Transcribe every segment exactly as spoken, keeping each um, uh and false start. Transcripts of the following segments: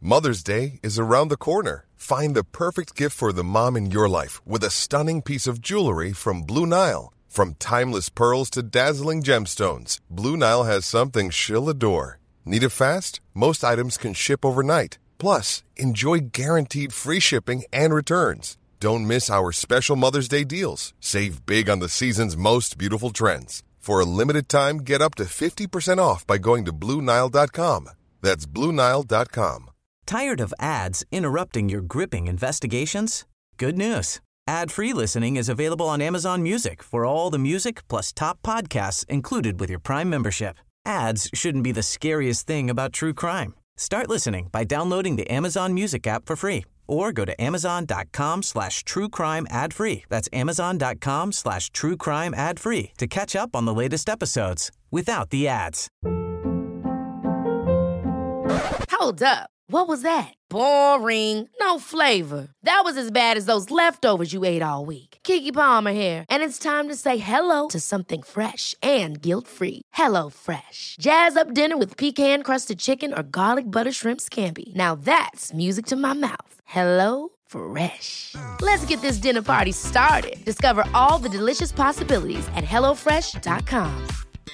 Mother's Day is around the corner. Find the perfect gift for the mom in your life with a stunning piece of jewelry from Blue Nile. From timeless pearls to dazzling gemstones, Blue Nile has something she'll adore. Need it fast? Most items can ship overnight. Plus, enjoy guaranteed free shipping and returns. Don't miss our special Mother's Day deals. Save big on the season's most beautiful trends. For a limited time, get up to fifty percent off by going to Blue Nile dot com. That's Blue Nile dot com. Tired of ads interrupting your gripping investigations? Good news. Ad-free listening is available on Amazon Music for all the music plus top podcasts included with your Prime membership. Ads shouldn't be the scariest thing about true crime. Start listening by downloading the Amazon Music app for free or go to amazon.com slash true crime ad free. That's amazon.com slash true crime ad free to catch up on the latest episodes without the ads. Hold up. What was that? Boring. No flavor. That was as bad as those leftovers you ate all week. Keke Palmer here, and it's time to say hello to something fresh and guilt-free. Hello Fresh. Jazz up dinner with pecan-crusted chicken or garlic butter shrimp scampi. Now that's music to my mouth. Hello Fresh. Let's get this dinner party started. Discover all the delicious possibilities at hello fresh dot com.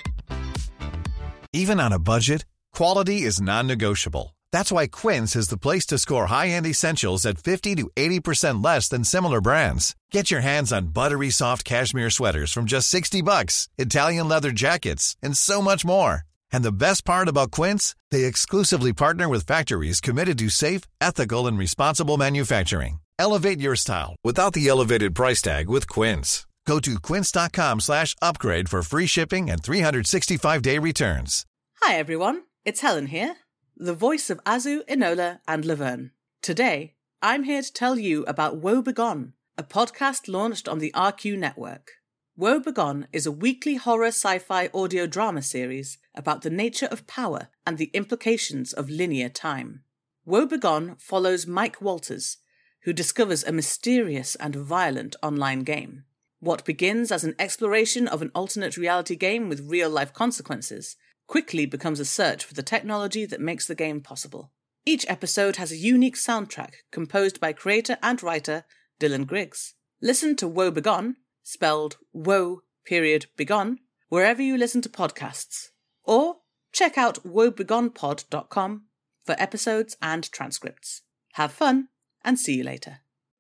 Even on a budget, quality is non-negotiable. That's why Quince is the place to score high-end essentials at fifty to eighty percent less than similar brands. Get your hands on buttery soft cashmere sweaters from just sixty bucks, Italian leather jackets, and so much more. And the best part about Quince, they exclusively partner with factories committed to safe, ethical, and responsible manufacturing. Elevate your style without the elevated price tag with Quince. Go to quince.com slash upgrade for free shipping and three sixty-five day returns. Hi everyone, it's Helen here, the voice of Azu, Enola, and Laverne. Today, I'm here to tell you about Woe Begone, a podcast launched on the R Q network. Woe Begone is a weekly horror sci-fi audio drama series about the nature of power and the implications of linear time. Woe Begone follows Mike Walters, who discovers a mysterious and violent online game. What begins as an exploration of an alternate reality game with real-life consequences quickly becomes a search for the technology that makes the game possible. Each episode has a unique soundtrack composed by creator and writer Dylan Griggs. Listen to Woe Begone, spelled Woe period Begone, wherever you listen to podcasts. Or check out woe begone pod dot com for episodes and transcripts. Have fun, and see you later.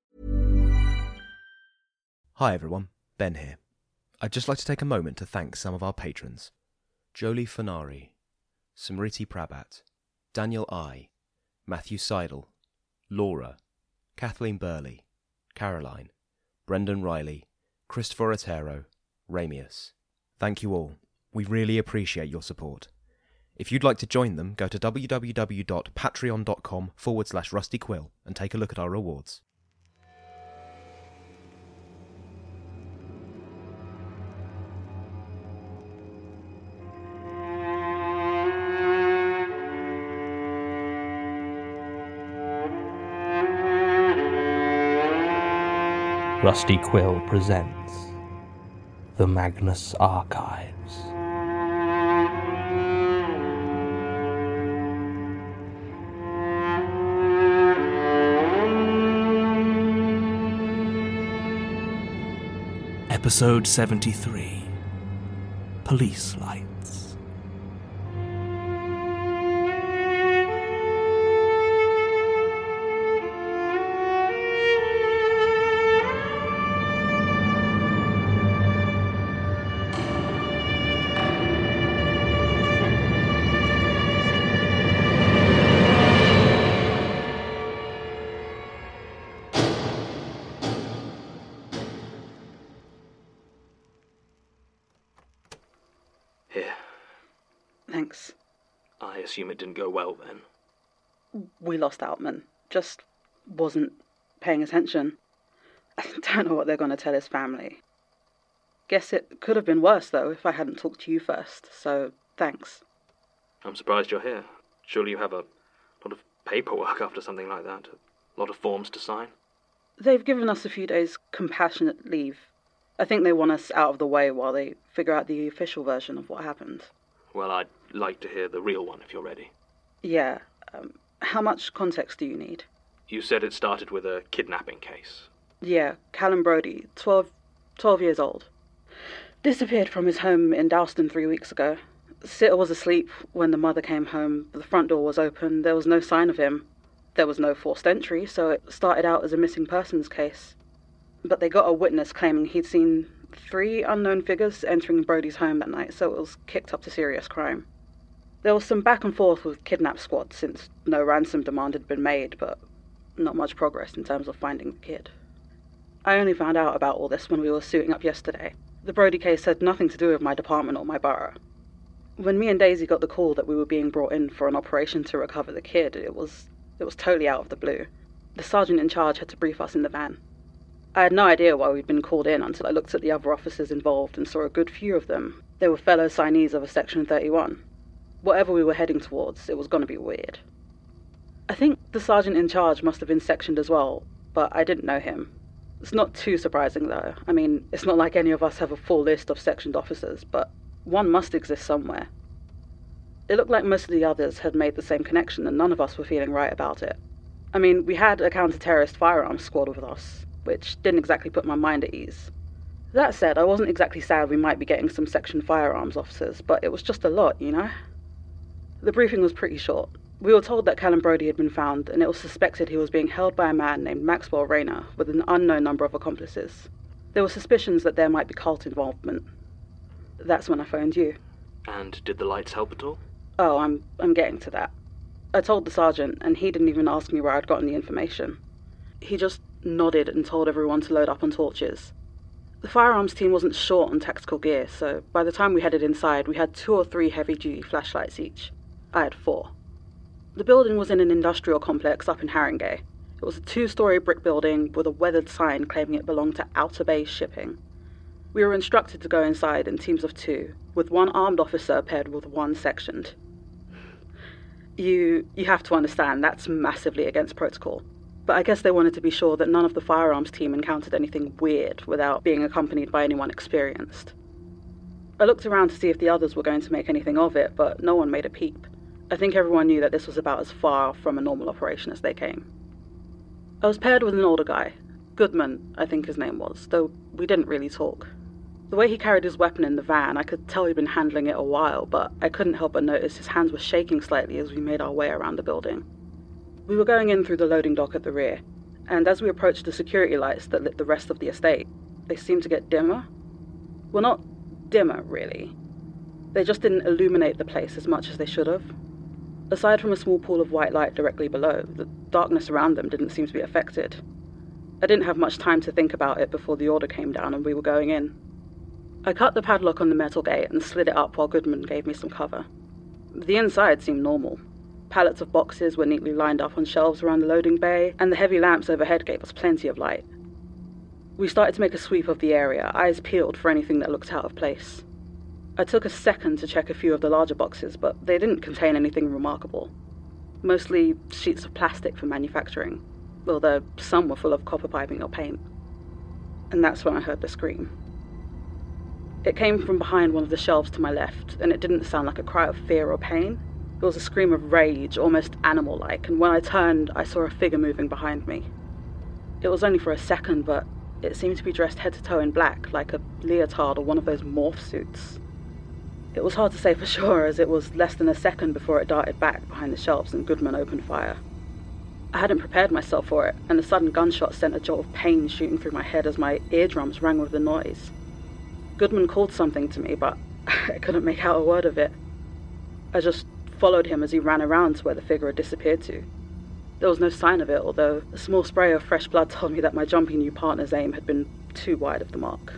Hi everyone, Ben here. I'd just like to take a moment to thank some of our patrons. Jolie Fanari, Smriti Prabhat, Daniel I, Matthew Seidel, Laura, Kathleen Burley, Caroline, Brendan Riley, Christopher Otero, Ramius. Thank you all. We really appreciate your support. If you'd like to join them, go to www.patreon.com forward slash rustyquill and take a look at our rewards. Rusty Quill presents The Magnus Archives. Episode seventy-three, Police Lights. Here. Thanks. I assume it didn't go well then. We lost Outman. Just wasn't paying attention. I don't know what they're going to tell his family. Guess it could have been worse, though, if I hadn't talked to you first, so thanks. I'm surprised you're here. Surely you have a lot of paperwork after something like that. A lot of forms to sign. They've given us a few days compassionate leave. I think they want us out of the way while they figure out the official version of what happened. Well, I'd like to hear the real one if you're ready. Yeah, um, How much context do you need? You said it started with a kidnapping case. Yeah, Callum Brody, twelve, twelve years old. Disappeared from his home in Dalston three weeks ago. Sitter was asleep when the mother came home. The front door was open. There was no sign of him. There was no forced entry, so it started out as a missing persons case. But they got a witness claiming he'd seen three unknown figures entering Brody's home that night, so it was kicked up to serious crime. There was some back and forth with Kidnap Squad since no ransom demand had been made, but not much progress in terms of finding the kid. I only found out about all this when we were suiting up yesterday. The Brody case had nothing to do with my department or my borough. When me and Daisy got the call that we were being brought in for an operation to recover the kid, it was it was totally out of the blue. The sergeant in charge had to brief us in the van. I had no idea why we'd been called in until I looked at the other officers involved and saw a good few of them. They were fellow signees of a Section thirty-one. Whatever we were heading towards, it was going to be weird. I think the sergeant in charge must have been sectioned as well, but I didn't know him. It's not too surprising, though. I mean, it's not like any of us have a full list of sectioned officers, but one must exist somewhere. It looked like most of the others had made the same connection, and none of us were feeling right about it. I mean, we had a counter-terrorist firearms squad with us, which didn't exactly put my mind at ease. That said, I wasn't exactly sad we might be getting some section firearms officers, but it was just a lot, you know? The briefing was pretty short. We were told that Callum Brody had been found, and it was suspected he was being held by a man named Maxwell Rayner with an unknown number of accomplices. There were suspicions that there might be cult involvement. That's when I phoned you. And did the lights help at all? Oh, I'm I'm getting to that. I told the sergeant, and he didn't even ask me where I'd gotten the information. He just nodded and told everyone to load up on torches. The firearms team wasn't short on tactical gear, so by the time we headed inside, we had two or three heavy-duty flashlights each. I had four. The building was in an industrial complex up in Haringey. It was a two-storey brick building with a weathered sign claiming it belonged to Outer Bay Shipping. We were instructed to go inside in teams of two, with one armed officer paired with one sectioned. You you have to understand, that's massively against protocol. But I guess they wanted to be sure that none of the firearms team encountered anything weird without being accompanied by anyone experienced. I looked around to see if the others were going to make anything of it, but no one made a peep. I think everyone knew that this was about as far from a normal operation as they came. I was paired with an older guy. Goodman, I think his name was, though we didn't really talk. The way he carried his weapon in the van, I could tell he'd been handling it a while, but I couldn't help but notice his hands were shaking slightly as we made our way around the building. We were going in through the loading dock at the rear, and as we approached the security lights that lit the rest of the estate, they seemed to get dimmer. Well, not dimmer, really. They just didn't illuminate the place as much as they should have. Aside from a small pool of white light directly below, the darkness around them didn't seem to be affected. I didn't have much time to think about it before the order came down and we were going in. I cut the padlock on the metal gate and slid it up while Goodman gave me some cover. The inside seemed normal. Pallets of boxes were neatly lined up on shelves around the loading bay, and the heavy lamps overhead gave us plenty of light. We started to make a sweep of the area, eyes peeled for anything that looked out of place. I took a second to check a few of the larger boxes, but they didn't contain anything remarkable. Mostly sheets of plastic for manufacturing, although some were full of copper piping or paint. And that's when I heard the scream. It came from behind one of the shelves to my left, and it didn't sound like a cry of fear or pain. It was a scream of rage, almost animal-like, and when I turned, I saw a figure moving behind me. It was only for a second, but it seemed to be dressed head to toe in black, like a leotard or one of those morph suits. It was hard to say for sure, as it was less than a second before it darted back behind the shelves and Goodman opened fire. I hadn't prepared myself for it, and the sudden gunshot sent a jolt of pain shooting through my head as my eardrums rang with the noise. Goodman called something to me, but I couldn't make out a word of it. I just followed him as he ran around to where the figure had disappeared to. There was no sign of it, although a small spray of fresh blood told me that my jumpy new partner's aim had been too wide of the mark.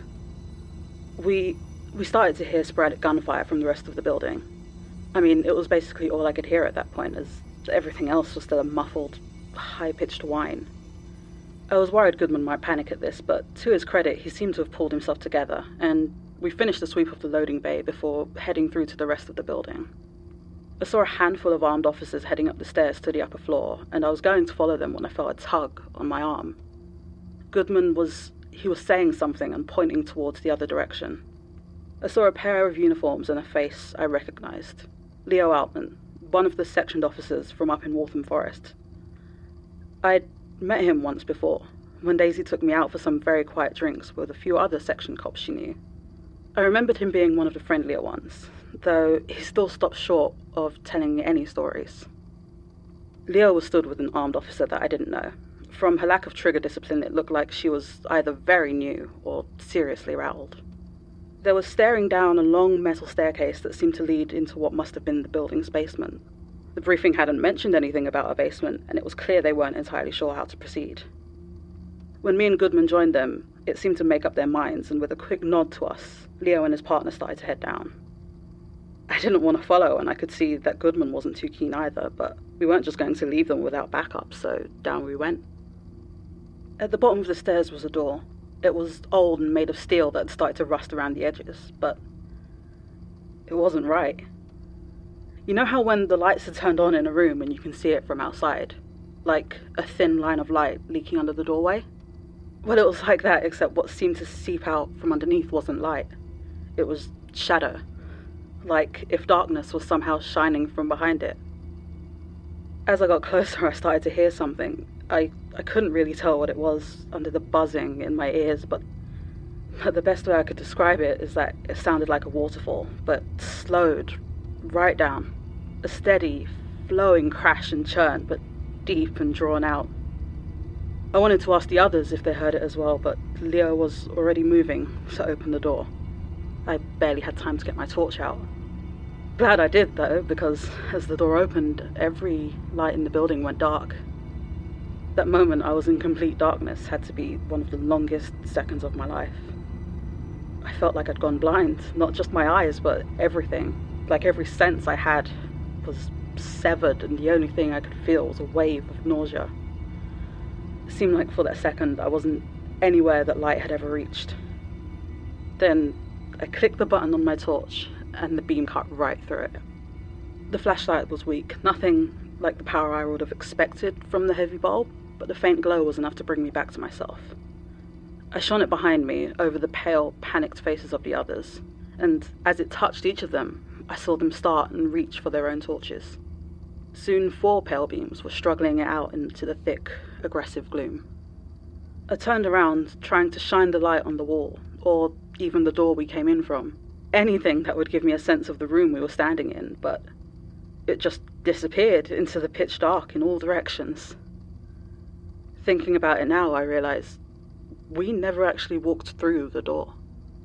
We we started to hear sporadic gunfire from the rest of the building. I mean, it was basically all I could hear at that point, as everything else was still a muffled, high-pitched whine. I was worried Goodman might panic at this, but to his credit, he seemed to have pulled himself together, and we finished the sweep of the loading bay before heading through to the rest of the building. I saw a handful of armed officers heading up the stairs to the upper floor, and I was going to follow them when I felt a tug on my arm. Goodman was... he was saying something and pointing towards the other direction. I saw a pair of uniforms and a face I recognized. Leo Altman, one of the sectioned officers from up in Waltham Forest. I'd met him once before, when Daisy took me out for some very quiet drinks with a few other section cops she knew. I remembered him being one of the friendlier ones, though he still stopped short of telling me any stories. Leo was stood with an armed officer that I didn't know. From her lack of trigger discipline, it looked like she was either very new or seriously rattled. They were staring down a long metal staircase that seemed to lead into what must have been the building's basement. The briefing hadn't mentioned anything about a basement, and it was clear they weren't entirely sure how to proceed. When me and Goodman joined them, it seemed to make up their minds, and with a quick nod to us, Leo and his partner started to head down. I didn't want to follow, and I could see that Goodman wasn't too keen either, but we weren't just going to leave them without backup, so down we went. At the bottom of the stairs was a door. It was old and made of steel that had started to rust around the edges, but it wasn't right. You know how when the lights are turned on in a room and you can see it from outside? Like a thin line of light leaking under the doorway? Well, it was like that, except what seemed to seep out from underneath wasn't light. It was shadow. Like if darkness was somehow shining from behind it. As I got closer, I started to hear something. I, I couldn't really tell what it was under the buzzing in my ears, but, but the best way I could describe it is that it sounded like a waterfall, but slowed right down. A steady, flowing crash and churn, but deep and drawn out. I wanted to ask the others if they heard it as well, but Leo was already moving to open the door. I barely had time to get my torch out. Glad I did, though, because as the door opened, every light in the building went dark. That moment I was in complete darkness had to be one of the longest seconds of my life. I felt like I'd gone blind, not just my eyes, but everything. Like every sense I had was severed, and the only thing I could feel was a wave of nausea. It seemed like for that second I wasn't anywhere that light had ever reached. Then I clicked the button on my torch, and the beam cut right through it. The flashlight was weak, nothing like the power I would have expected from the heavy bulb, but the faint glow was enough to bring me back to myself. I shone it behind me, over the pale, panicked faces of the others, and as it touched each of them, I saw them start and reach for their own torches. Soon four pale beams were struggling it out into the thick, aggressive gloom. I turned around, trying to shine the light on the wall, or even the door we came in from, anything that would give me a sense of the room we were standing in, but it just disappeared into the pitch dark in all directions. Thinking about it now, I realized we never actually walked through the door.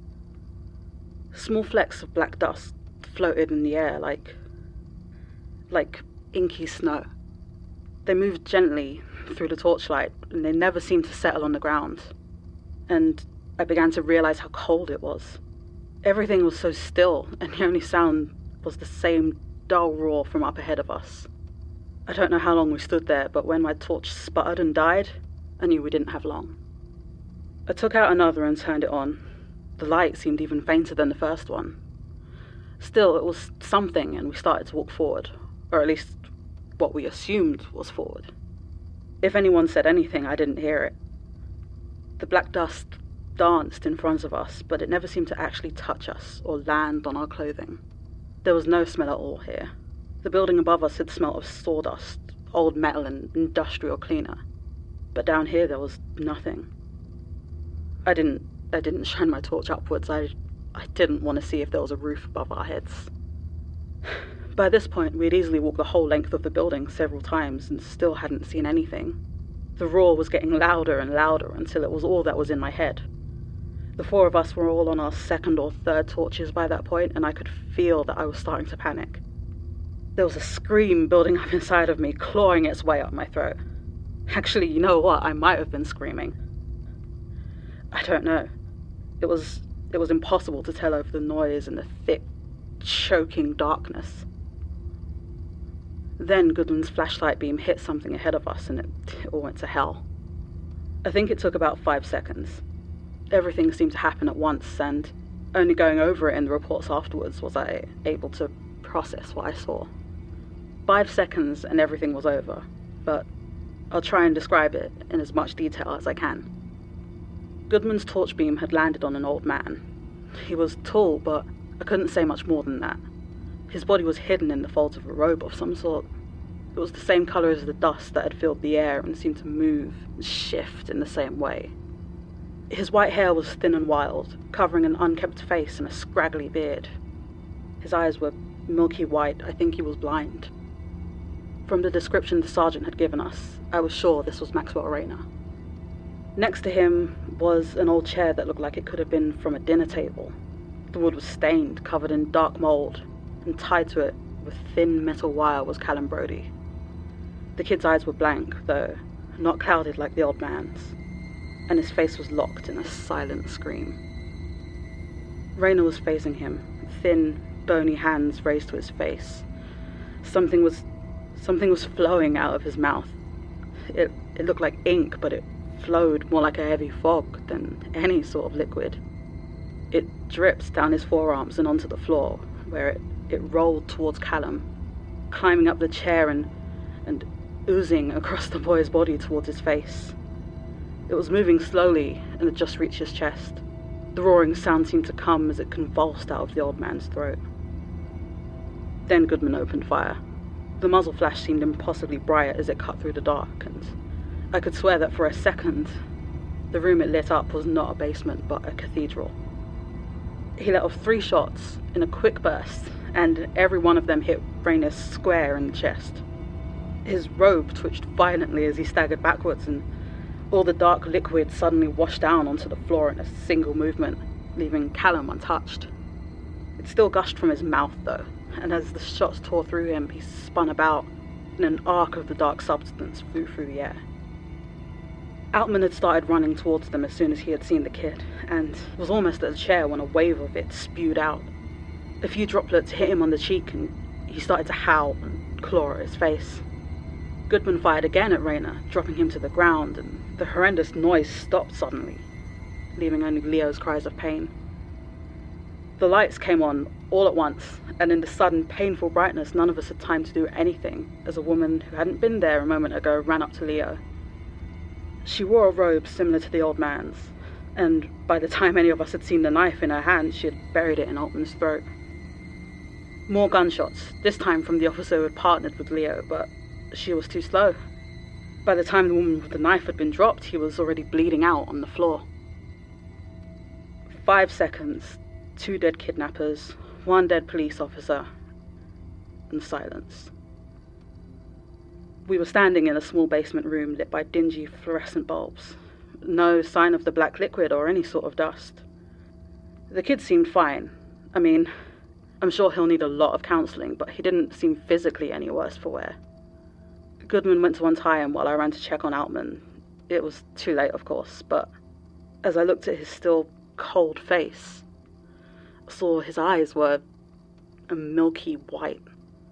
Small flecks of black dust floated in the air like, like inky snow. They moved gently through the torchlight, and they never seemed to settle on the ground. And I began to realize how cold it was. Everything was so still, and the only sound was the same dull roar from up ahead of us. I don't know how long we stood there, but when my torch sputtered and died, I knew we didn't have long. I took out another and turned it on. The light seemed even fainter than the first one. Still, it was something, and we started to walk forward, or at least what we assumed was forward. If anyone said anything, I didn't hear it. The black dust danced in front of us, but it never seemed to actually touch us or land on our clothing. There was no smell at all here. The building above us had smelt of sawdust, old metal and industrial cleaner. But down here there was nothing. I didn't I didn't shine my torch upwards. I I didn't want to see if there was a roof above our heads. By this point, we'd easily walked the whole length of the building several times and still hadn't seen anything. The roar was getting louder and louder until it was all that was in my head. The four of us were all on our second or third torches by that point, and I could feel that I was starting to panic. There was a scream building up inside of me, clawing its way up my throat. Actually, you know what? I might have been screaming. I don't know. It was it was impossible to tell over the noise and the thick, choking darkness. Then Goodman's flashlight beam hit something ahead of us, and it, it all went to hell. I think it took about five seconds. Everything seemed to happen at once, and only going over it in the reports afterwards was I able to process what I saw. Five seconds and everything was over, but I'll try and describe it in as much detail as I can. Goodman's torch beam had landed on an old man. He was tall, but I couldn't say much more than that. His body was hidden in the folds of a robe of some sort. It was the same colour as the dust that had filled the air and seemed to move and shift in the same way. His white hair was thin and wild, covering an unkempt face and a scraggly beard. His eyes were milky white. I think he was blind. From the description the sergeant had given us, I was sure this was Maxwell Rayner. Next to him was an old chair that looked like it could have been from a dinner table. The wood was stained, covered in dark mould, and tied to it with thin metal wire was Callum Brodie. The kid's eyes were blank, though not clouded like the old man's, and his face was locked in a silent scream. Rayner was facing him, thin, bony hands raised to his face. Something was something was flowing out of his mouth. It, it looked like ink, but it flowed more like a heavy fog than any sort of liquid. It dripped down his forearms and onto the floor, where it, it rolled towards Callum, climbing up the chair and, and oozing across the boy's body towards his face. It was moving slowly and had just reached his chest. The roaring sound seemed to come as it convulsed out of the old man's throat. Then Goodman opened fire. The muzzle flash seemed impossibly bright as it cut through the dark, and I could swear that for a second, the room it lit up was not a basement, but a cathedral. He let off three shots in a quick burst, and every one of them hit Rayner square in the chest. His robe twitched violently as he staggered backwards, and all the dark liquid suddenly washed down onto the floor in a single movement, leaving Callum untouched. It still gushed from his mouth, though, and as the shots tore through him, he spun about, and an arc of the dark substance flew through the air. Altman had started running towards them as soon as he had seen the kid, and was almost at the chair when a wave of it spewed out. A few droplets hit him on the cheek, and he started to howl and claw at his face. Goodman fired again at Rayner, dropping him to the ground, and the horrendous noise stopped suddenly, leaving only Leo's cries of pain. The lights came on all at once, and in the sudden, painful brightness, none of us had time to do anything, as a woman who hadn't been there a moment ago ran up to Leo. She wore a robe similar to the old man's, and by the time any of us had seen the knife in her hand, she had buried it in Altman's throat. More gunshots, this time from the officer who had partnered with Leo, but she was too slow. By the time the woman with the knife had been dropped, he was already bleeding out on the floor. Five seconds, two dead kidnappers, one dead police officer, and silence. We were standing in a small basement room lit by dingy fluorescent bulbs. No sign of the black liquid or any sort of dust. The kid seemed fine. I mean, I'm sure he'll need a lot of counselling, but he didn't seem physically any worse for wear. Goodman went to untie him while I ran to check on Altman. It was too late, of course, but as I looked at his still cold face, I saw his eyes were a milky white.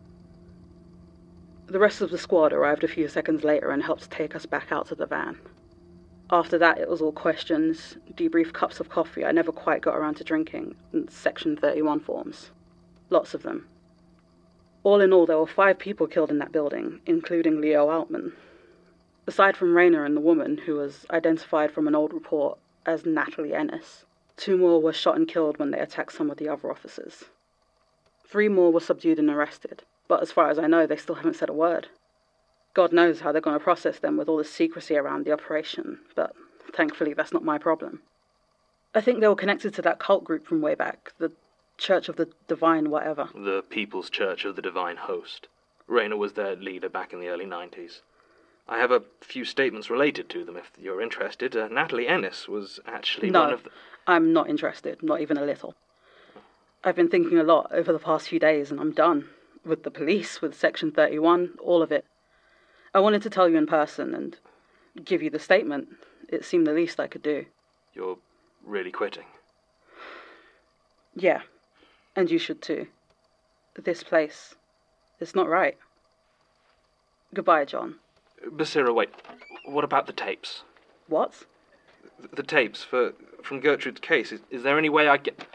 The rest of the squad arrived a few seconds later and helped take us back out to the van. After that, it was all questions, debrief cups of coffee I never quite got around to drinking, and Section thirty-one forms. Lots of them. All in all, there were five people killed in that building, including Leo Altman. Aside from Rayner and the woman, who was identified from an old report as Natalie Ennis, two more were shot and killed when they attacked some of the other officers. Three more were subdued and arrested, but as far as I know, they still haven't said a word. God knows how they're going to process them with all the secrecy around the operation, but thankfully that's not my problem. I think they were connected to that cult group from way back, the Church of the Divine whatever. The People's Church of the Divine Host. Rayner was their leader back in the early nineties. I have a few statements related to them if you're interested. Uh, Natalie Ennis was actually no, one of the... I'm not interested, not even a little. I've been thinking a lot over the past few days, and I'm done. With the police, with Section thirty-one, all of it. I wanted to tell you in person and give you the statement. It seemed the least I could do. You're really quitting? Yeah, and you should too. This place, it's not right. Goodbye, John. Basira, wait. What about the tapes? What? The tapes for from Gertrude's case. Is, is there any way I get...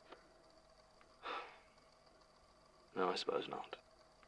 No, I suppose not.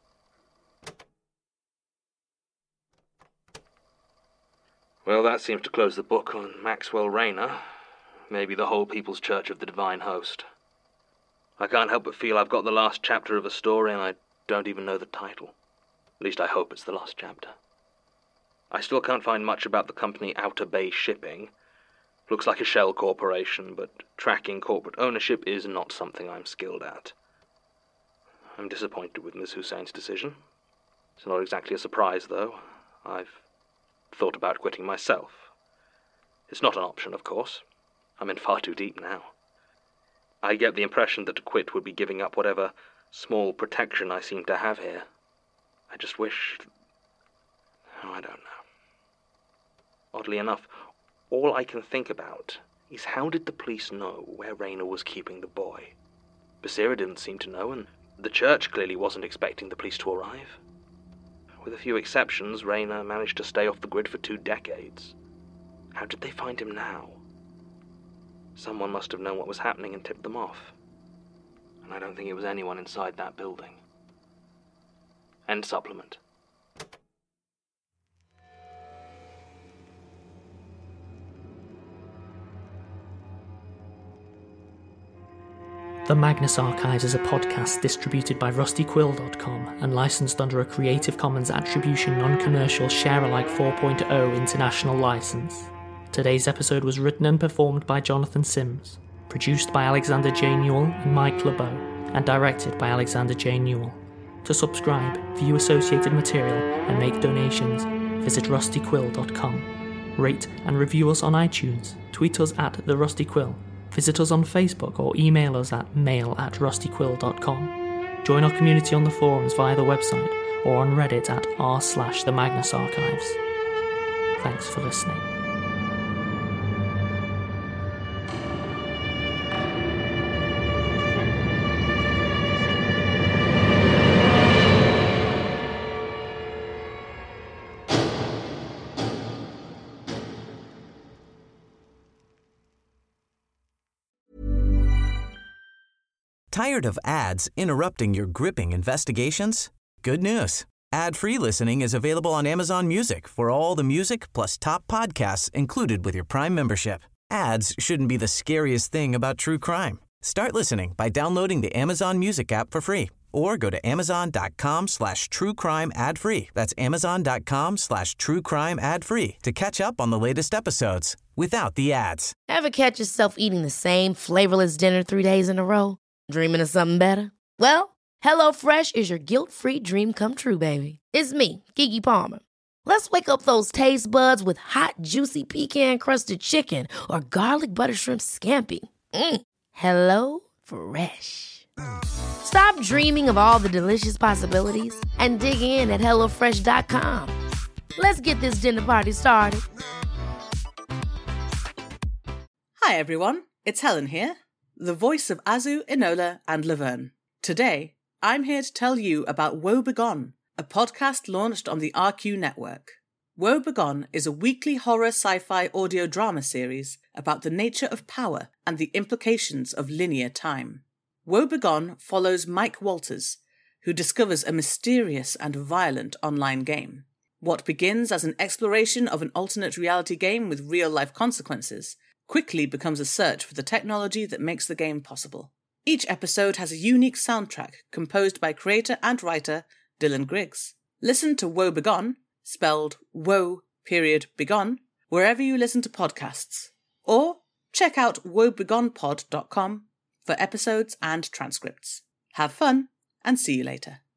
Well, that seems to close the book on Maxwell Rayner. Maybe the whole People's Church of the Divine Host. I can't help but feel I've got the last chapter of a story and I don't even know the title. At least I hope it's the last chapter. I still can't find much about the company Outer Bay Shipping. Looks like a shell corporation, but tracking corporate ownership is not something I'm skilled at. I'm disappointed with Miz Hussein's decision. It's not exactly a surprise, though. I've thought about quitting myself. It's not an option, of course. I'm in far too deep now. I get the impression that to quit would be giving up whatever small protection I seem to have here. I just wish... Oh, I don't know. Oddly enough, all I can think about is how did the police know where Raina was keeping the boy? Basira didn't seem to know, and the church clearly wasn't expecting the police to arrive. With a few exceptions, Raina managed to stay off the grid for two decades. How did they find him now? Someone must have known what was happening and tipped them off. And I don't think it was anyone inside that building. End supplement. The Magnus Archives is a podcast distributed by rusty quill dot com and licensed under a Creative Commons Attribution Non-Commercial Share-alike four point oh international license. Today's episode was written and performed by Jonathan Sims, produced by Alexander J. Newell and Mike LeBeau, and directed by Alexander J. Newell. To subscribe, view associated material, and make donations, visit rusty quill dot com. Rate and review us on iTunes, tweet us at The Rusty Quill, visit us on Facebook or email us at mail at rusty quill dot com. Join our community on the forums via the website or on Reddit at r slash the Magnus Archives. Thanks for listening. Tired of ads interrupting your gripping investigations? Good news. Ad-free listening is available on Amazon Music for all the music plus top podcasts included with your Prime membership. Ads shouldn't be the scariest thing about true crime. Start listening by downloading the Amazon Music app for free or go to amazon.com slash true crime ad free. That's amazon.com slash true crime ad free to catch up on the latest episodes without the ads. Ever catch yourself eating the same flavorless dinner three days in a row? Dreaming of something better? Well, HelloFresh is your guilt-free dream come true, baby. It's me, Keke Palmer. Let's wake up those taste buds with hot, juicy pecan-crusted chicken or garlic butter shrimp scampi. Mm. Hello Fresh. Stop dreaming of all the delicious possibilities and dig in at hello fresh dot com. Let's get this dinner party started. Hi everyone, it's Helen here, the voice of Azu, Enola, and Laverne. Today, I'm here to tell you about Woe Begone, a podcast launched on the R Q network. Woe Begone is a weekly horror sci-fi audio drama series about the nature of power and the implications of linear time. Woe Begone follows Mike Walters, who discovers a mysterious and violent online game. What begins as an exploration of an alternate reality game with real-life consequences quickly becomes a search for the technology that makes the game possible. Each episode has a unique soundtrack composed by creator and writer Dylan Griggs. Listen to Woe Begone, spelled Woe period Begone, wherever you listen to podcasts. Or check out woe begone pod dot com for episodes and transcripts. Have fun, and see you later.